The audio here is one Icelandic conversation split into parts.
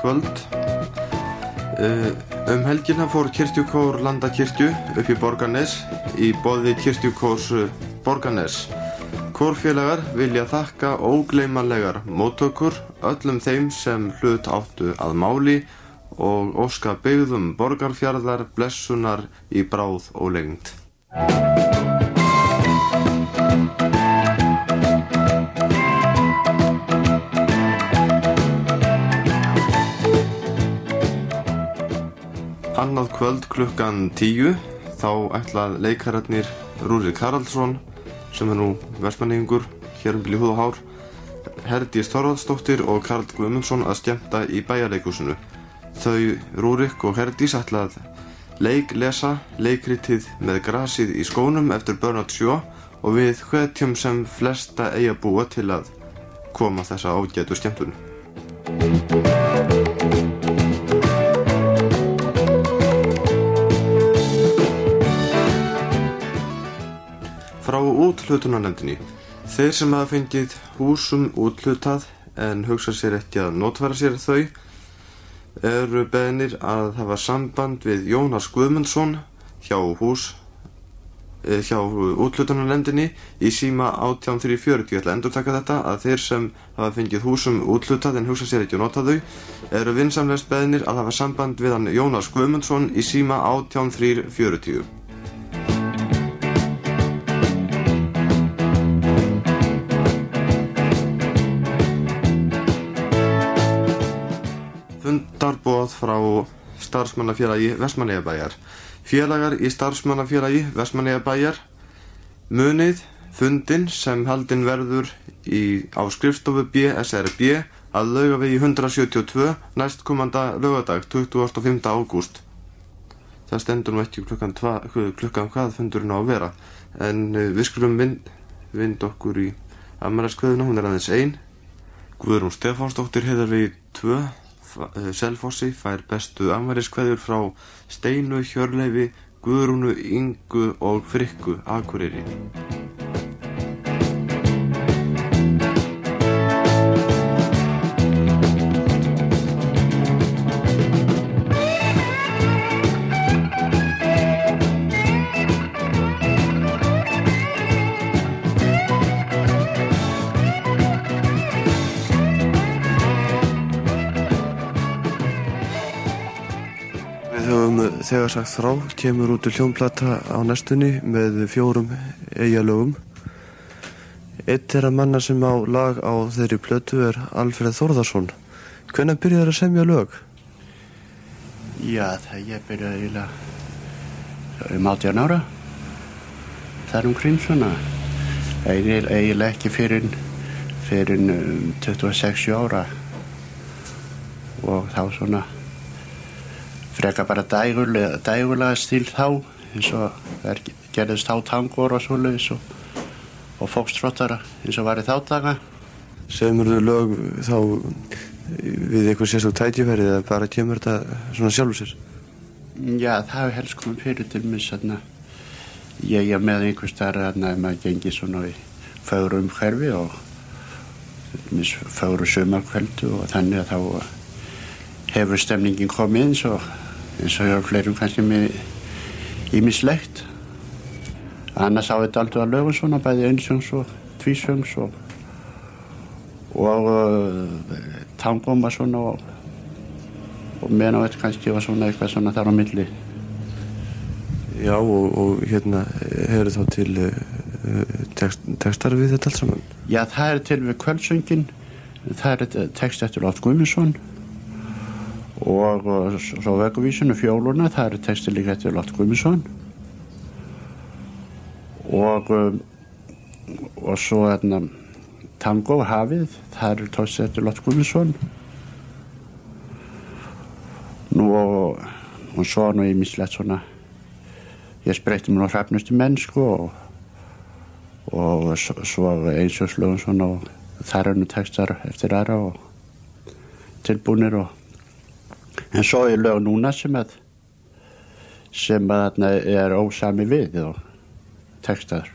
kvöld. Helgina fór kirkjukór Landakirkju upp í Borgarnes í boði kirkjukórs Borgarnes. Kórfélagar vilja þakka ógleymanlegar móttökur öllum þeim sem hlut áttu að máli og óska byggðum Borgarfjarðar blessunar í bráð og lengd. Annað kvöld klukkan 10 þá ætlað leikararnir Rúrik Haraldsson, sem nú vestmanningur hér bil í húð og hár, Herdís Þorvaldsdóttir og Karl Guðmundsson að skemmta í bæjarleikhúsinu. Þau Rúrik og Herdís ætlað lesa leikritið Með grasið í skónum eftir Bernard Shaw og við hvetjum sem flesta eyjabúa til að koma þessa ágætu skemmtun. Frá úthlutunarnefndinni. Þeir sem hafa fengið húsum úthlutað en hugsa sér ekki að notfæra sér þau eru beðnir að hafa samband við Jónas Guðmundsson hjá úthlutunarnefndinni í síma 18340. Ég ætla að endurtaka þetta að þeir sem hafa fengið húsum úthlutað en hugsa sér ekki að nota þau eru vinsamlegast beðnir að hafa samband við hann Jónas Guðmundsson í síma 18340. Fundarboð frá starfsmannafélagi Vestmannaeyjabæjar. Félagar í starfsmannafélagi Vestmannaeyjabæjar munið fundinn sem haldinn verður á skrifstofu BSRB að Laugavegi 172 næstkomanda laugardag 25. ágúst. Það stendur nú ekki klukkan hvað fundurinn á að vera, en við skulum vinda okkur í afmæliskveðuna, hún er aðeins ein. Guðrún Stefánsdóttir Heiðarvegi 2 Selfossi fær bestu afmæliskveðjur frá Steinu, Hjörleifi, Guðrúnu, Ingu og Frikku Akureyri. Þegar sagt frá kemur út hljómplata á næstunni með 4 eyjalögum. Einn þeirra manna sem á lag á þeirri plötu er Alfreð Þórðarsson. Hvenær byrjaði að semja lög? Já, ég byrjaði eiginlega 18 ára. Þar kring svona. Eiginlega ekki fyrir 26 ára. Og þá svona frekar bara dægulega stíl þá, eins og gerðist þá tangor og svoleiðis og fókstróttara eins og var í þá daga. Semurðu lög þá við eitthvað sérstök tækifæri eða bara kemur þetta svona sjálfur sér? Já, það hefur helst komið fyrir til mig þarna. Ég er með einhvers staðar þarna ef maður gengið svona í fögru umhverfi og fögru sumarkvöldu og þannig að þá hefur stemningin komið eins og hjá fleirum kannski með ýmislegt. Annars á þetta alltaf að lögum svona, bæði einsöngs og tvísöngs og tangóma svona og meðan á þetta kannski var svona eitthvað svona þar á milli. Já, og hérna hefur þá til textar við þetta allt saman? Já, það er til við kvöldsöngin, það er text eftir Loft Guðmundsson. Og svo vögguvísinu fjóluna, það er texti líka eftir Loft Guðmundsson og svo tango Hafið, það er texti eftir Loft Guðmundsson og svo nú ýmislegt svona ég spreytti mér á hrafnustu mennsku og svo einsökslögum svona og þar er nú textar eftir aðra og tilbúnir en svo er lög núna sem að er ósami við og textaður.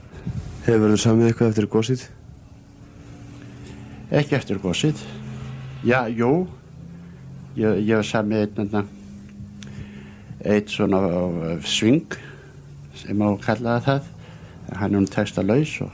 Hefur þú samið eitthvað eftir gósið? Ekki eftir gósið. Já, jú, ég var samið eitt svona sving sem má kalla það. Hann er textalaus og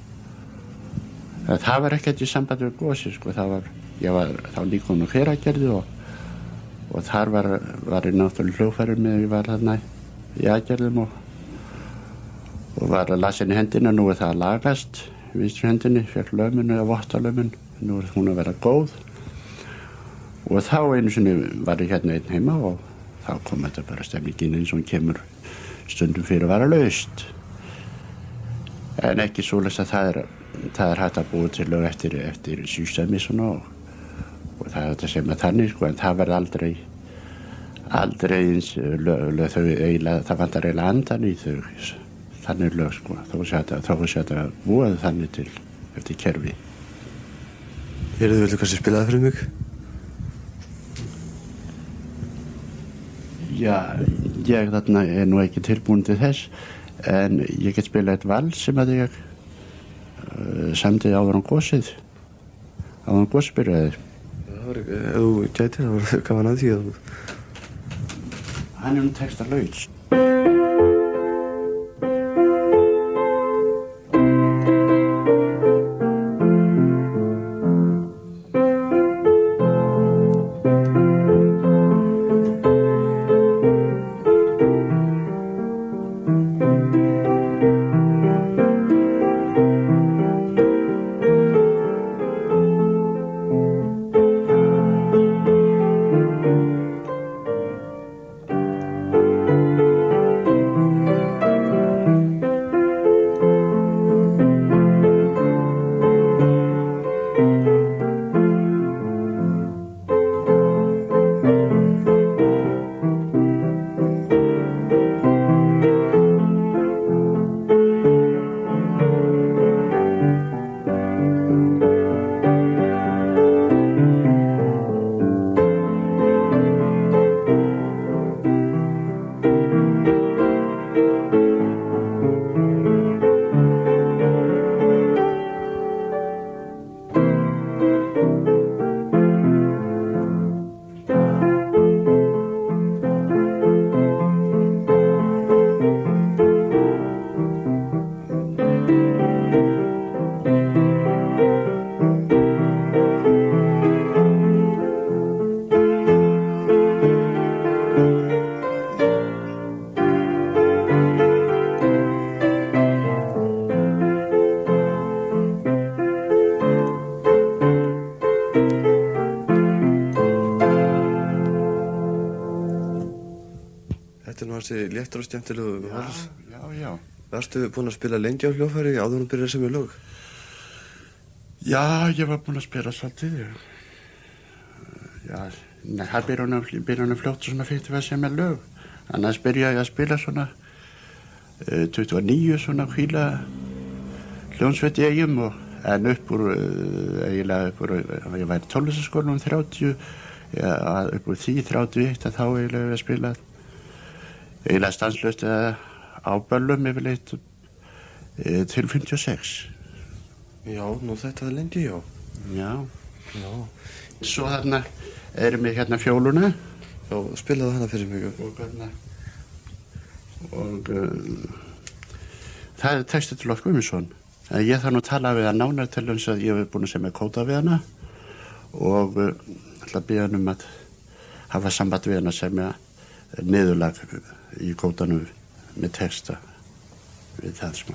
það var ekkert í sambandi við gósið, sko. Ég var þá nýkomin á Hveragerði og þar var ég náttúrulega hljóðfæri með, ég var þarna í aðgerðum og var að lasa inn í hendina. Nú er það að lagast, vinstri hendinni, fékk lömun eða vottalömun, nú er hún að vera góð. Og þá einu sinni var ég hérna einn heima og þá kom þetta bara stemningin eins og hún kemur stundum fyrir að vara laust. En ekki svoleiðis að það er hægt að búa til lög eftir systemi svona og það er þetta sem er þannig, sko, en það verður aldrei eins lög þau eiginlega, það vantar eiginlega andan í þau þannig lög, sko, þó sé þetta búið þannig til eftir kerfi. Viltu kannski spila það fyrir mig? Já, ég þarna er nú ekki tilbúin til þess, en ég get spila eitt vals sem að ég samdi áður á gósið, áður á gósbyrjaði. Ef þú gæti, það var gaman að því að... Hann er nú textalaus. Þessi léttur og skemmtilegu vals. Já. Varstu búinn að spila lengi á hljóðfæri áður en byrjaði að semja lög? Já, ég var búinn að spila svolítið. Já, það byrjaði fljótt svona fyrir að semja lög. Annars byrjaði ég að spila svona 29 svona hvíla hljómsveit í Eyjum en ég var í tónlistarskólanum 30, upp úr því 31 að þá eiginlega við spilað eiginlega stanslaust á böllum yfirleitt til 56. Já, nú þetta er lengi, já. Já. Svo þarna erum við hérna fjóluna. Já, spilaðu hana fyrir mig. Og það er textið til Loftur Guðmundsson. Ég þarf nú að tala við hann nánar til þess að ég hef búin að semja kóta við hana og ætla að biðja hann um að hafa samband við hana að semja niðurlag í kótanum með texta við það smá.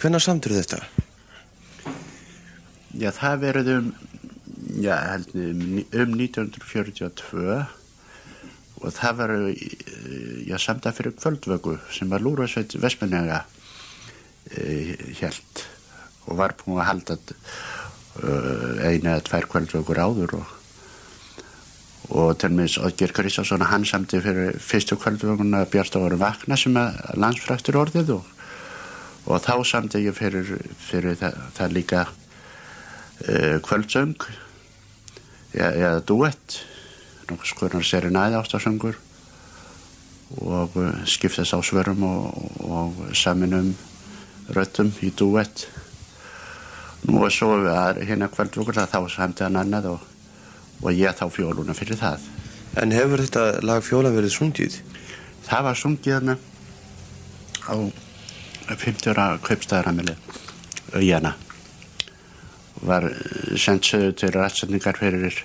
hvenær samtirðu þetta? Já, það verið held 1942 og það var samt að fyrir kvöldvöku sem var Lúðrasveit Vestmannaeyja hélt og var búin að halda eina eða tvær kvöldvökur áður og til meins Oddgeir Kristjánsson hann samti fyrir fyrstu kvöldvökunna Bjart að voru vakna sem að landsfræktur orðið og þá samti ég fyrir það líka kvöldsöng eða duett nokkuð skoðunar serenæði ástasöngur og skiptast á svörum og saminum röddum í duett nú og svo hérna kvöldvökur þá samti hann annað og ég þá fjóluna fyrir það. En hefur þetta lag Fjóla verið sungið? Það var sungið þarna á 50 ára kaupstaðaramæli Auðjana var sendt sögðu til rættsendingar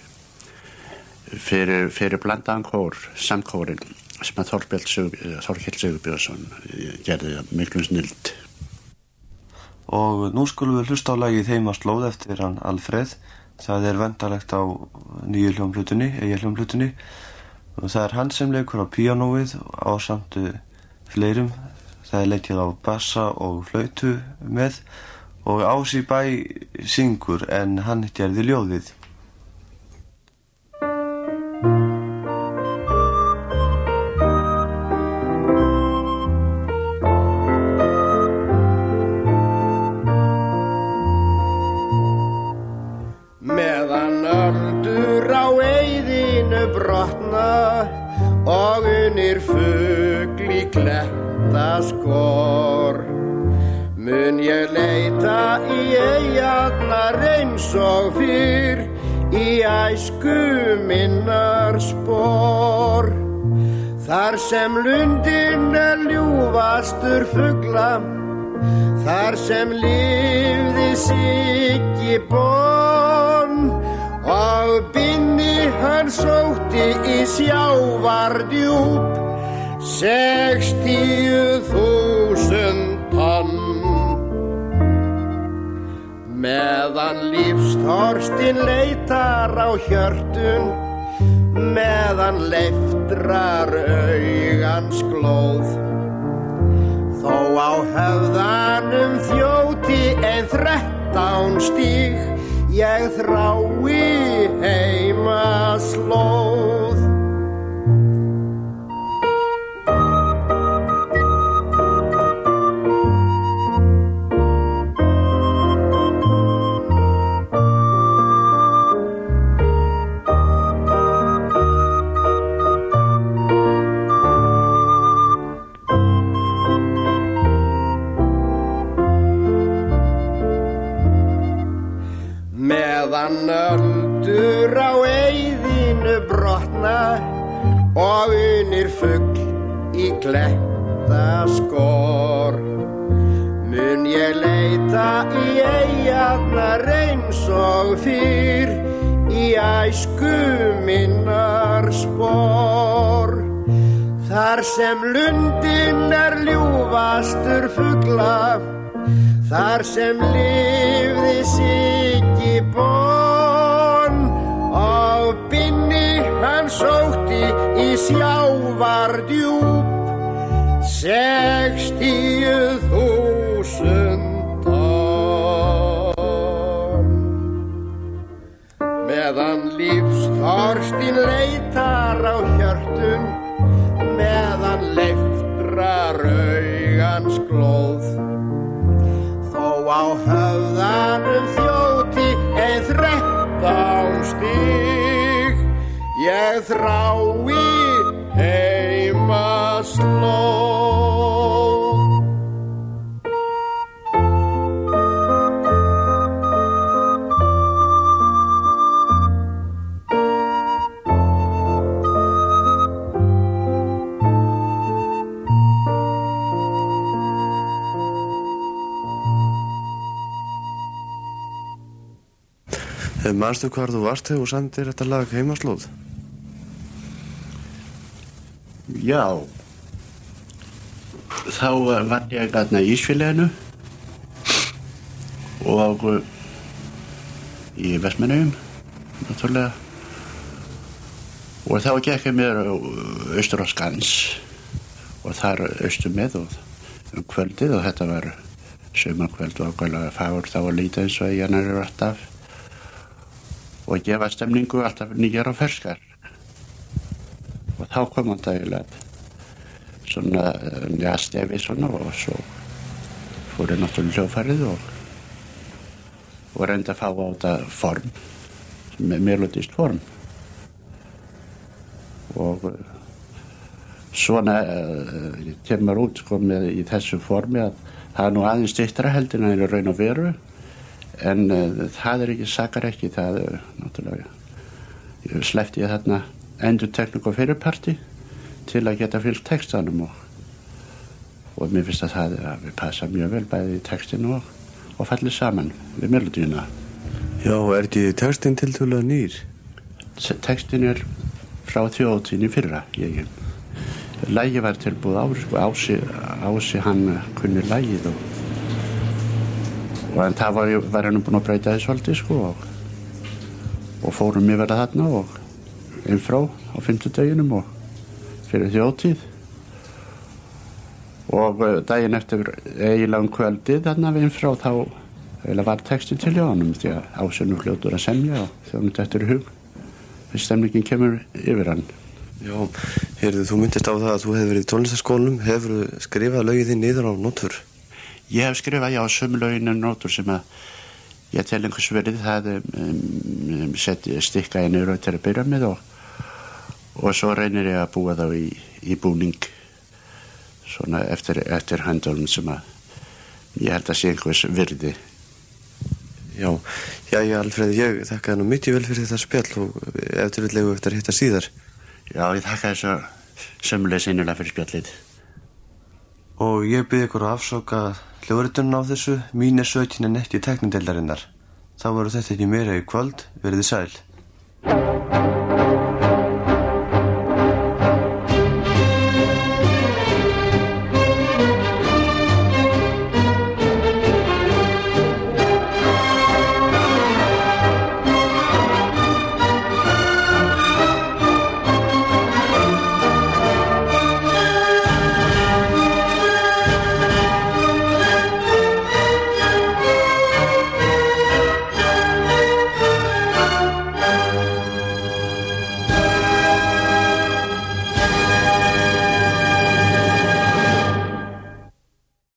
fyrir blandaðan kór, samkórin sem að Þorkell Sigurbjörnsson gerði miklu snild. Og nú skulum við hlusta á lagið Heima slóð eftir hann Alfreð. Það vendarlegt á nýju hljómplötunni, hljómplötunni og það hann sem leikur á píanóið ásamt fleirum. Það leikið á bassa og flautu með og Ási Bæ syngur en hann gerði ljóðið. Meðan öldur á eyðinu brotna og unir fugl í klettaskor mun ég leita í eyjarnar eins og fyrr í æsku minnar spor. Þar sem lundin ljúfastur fugla, þar sem lifði Siggi Bonn og Binni hann sótti í sjávardjúp 60.000 tonn. Meðan lífsþorstin leitar á hjörtun, meðan leiftrar augans glóð, þó á höfðanum þjóti ein 13 stíg, ég þrái heimaslóð. Meðan öldur á eyðinu brotna og unir fugl í klettaskor, mun ég leita í eyjarnar eins og fyrr í æsku minnar spor. Þar sem lundin ljúfastur fugla, þar sem lifði Siggi Bonn og Binni hann sótti í sjávardjúp 60.000 tonn. Meðan lífsþorstin leitar á hjörtun, meðan leiftrar augans glóð, þó á höfðanum þjóti ein 13 stíg, ég þrái heimaslóð. Manstu hvar þú varst þegar þú samdir þetta lag Heimaslóð? Já, þá var ég þarna í Ísfélaginu og í Vestmannaeyjum náttúrulega, og þá gekk ég mér austur á Skans og þar austur með og kvöldið, og þetta var sumarkvöld og ákveðlega fagur þá að líta eins og eyjarnar eru alltaf og gefa stemningu alltaf nýjar og ferskar. Og þá kom hann dægilega svona stefi svona, og svo fór ég náttúrulega hljóðfærið og reyndi að fá á þetta form, melodískt form. Og svona kemur út sko með í þessu formi að það er nú aðeins styttra heldur en það er raun og veru, en það er ekki, sakar ekki, það náttúrulega sleppti ég þarna endurtekningu og fyrirparti til að geta fylgt textanum og mér finnst að það við passa mjög vel bæði í textinu og fallið saman við melodíuna. Já, er ekki textin tiltölulega nýr? Textin er frá þjóðtíðinni fyrra. Lagið var tilbúið Ási hann kunni lagið og en það var hann búinn að breyta þess svolítið sko og fórum yfir þarna og einn frá á 5. deginum og fyrir þjóðtíð og daginn eftir eiginlega kvöldið þarna við einn frá þá var textin til hjá honum því að Ási nú fljótur að semja og þjóðnum þetta í hug þegar stemningin kemur yfir hann. Já, heyrðu, þú myndist á það að þú hefur verið í tónlistarskólanum. Hefur þú skrifað lögin þín niður á nótur? Ég hef skrifað, já, sömu lögin á nótur sem að ég tel einhvers verið það stikka ég niður til að byrja með og svo reynir ég að búa þá í búning svona eftir höndunum sem að ég held að sé einhvers virði. Já, Alfreð, ég þakka þér nú mikið vel fyrir þetta spjall og ef til vill eigum við eftir að hitta síðar. Já, ég þakka þess að sömuleiðis innilega fyrir spjallið. Og ég bið ykkur að afsaka hljóðritunum á þessu. Mín er sökin en ekki teknideildarinnar. Þá voru þetta ekki meira í kvöld. Verið sæl.